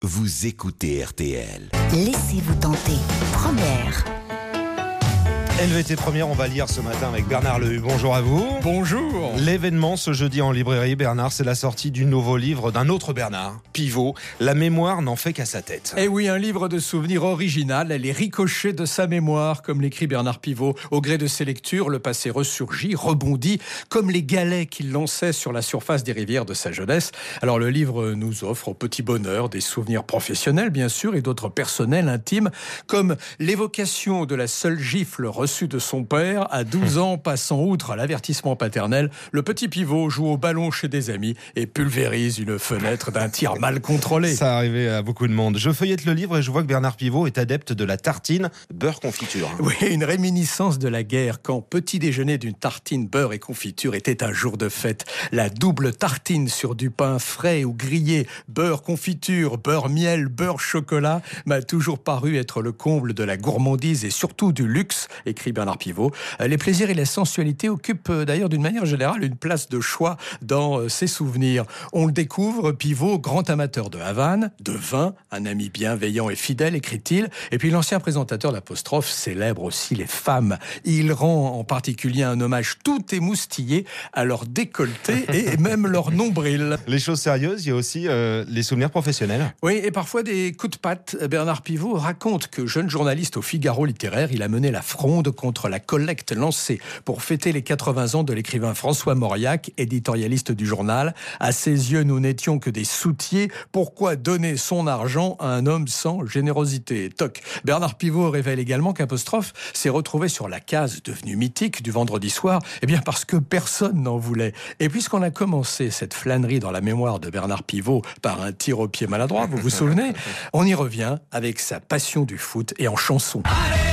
Vous écoutez RTL. Laissez-vous tenter. Première. LVT Première, on va lire ce matin avec Bernard Lehu. Bonjour à vous. Bonjour. L'événement ce jeudi en librairie, Bernard, c'est la sortie du nouveau livre d'un autre Bernard, Pivot. La mémoire n'en fait qu'à sa tête. Eh oui, un livre de souvenirs original, les ricochets de sa mémoire, comme l'écrit Bernard Pivot. Au gré de ses lectures, le passé ressurgit, rebondit, comme les galets qu'il lançait sur la surface des rivières de sa jeunesse. Alors le livre nous offre au petit bonheur des souvenirs professionnels, bien sûr, et d'autres personnels, intimes, comme l'évocation de la seule gifle reçue de son père. À 12 ans, passant outre l'avertissement paternel, le petit Pivot joue au ballon chez des amis et pulvérise une fenêtre d'un tir mal contrôlé. Ça arrivait à beaucoup de monde. Je feuillette le livre et je vois que Bernard Pivot est adepte de la tartine beurre confiture. Oui, une réminiscence de la guerre, quand petit déjeuner d'une tartine beurre et confiture était un jour de fête. La double tartine sur du pain frais ou grillé, beurre confiture, beurre miel, beurre chocolat, m'a toujours paru être le comble de la gourmandise et surtout du luxe, écrit Bernard Pivot. Les plaisirs et la sensualité occupent d'ailleurs d'une manière générale une place de choix dans ses souvenirs. On le découvre, Pivot, grand amateur de Havane, de vin, un ami bienveillant et fidèle, écrit-il. Et puis l'ancien présentateur d'Apostrophe célèbre aussi les femmes. Il rend en particulier un hommage tout émoustillé à leur décolleté et même leur nombril. Les choses sérieuses, il y a aussi les souvenirs professionnels. Oui, et parfois des coups de patte. Bernard Pivot raconte que, jeune journaliste au Figaro littéraire, il a mené la fronde contre la collecte lancée pour fêter les 80 ans de l'écrivain François Mauriac, éditorialiste du journal. À ses yeux, nous n'étions que des soutiers. Pourquoi donner son argent à un homme sans générosité ? Toc. Bernard Pivot révèle également qu'Apostrophe s'est retrouvé sur la case devenue mythique du vendredi soir, eh bien parce que personne n'en voulait. Et puisqu'on a commencé cette flânerie dans la mémoire de Bernard Pivot par un tir au pied maladroit, vous vous souvenez ? On y revient avec sa passion du foot et en chanson.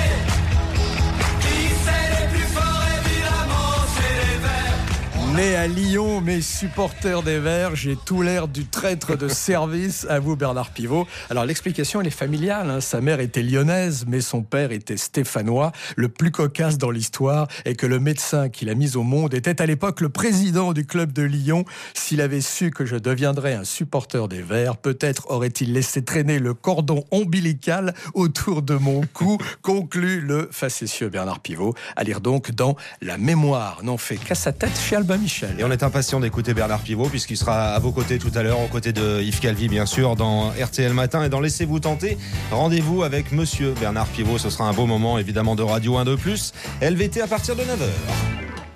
Né à Lyon, mais supporter des Verts, j'ai tout l'air du traître de service. À vous, Bernard Pivot. Alors, l'explication, elle est familiale. Sa mère était lyonnaise, mais son père était stéphanois. Le plus cocasse dans l'histoire est que le médecin qui l'a mis au monde était à l'époque le président du club de Lyon. S'il avait su que je deviendrais un supporter des Verts, peut-être aurait-il laissé traîner le cordon ombilical autour de mon cou, conclut le facétieux Bernard Pivot. À lire donc dans La mémoire n'en fait qu'à sa tête chez Albin Michel. Et on est impatient d'écouter Bernard Pivot puisqu'il sera à vos côtés tout à l'heure, aux côtés de Yves Calvi bien sûr, dans RTL Matin et dans Laissez-vous tenter. Rendez-vous avec monsieur Bernard Pivot, ce sera un beau moment évidemment de Radio 1 de plus. LVT à partir de 9h.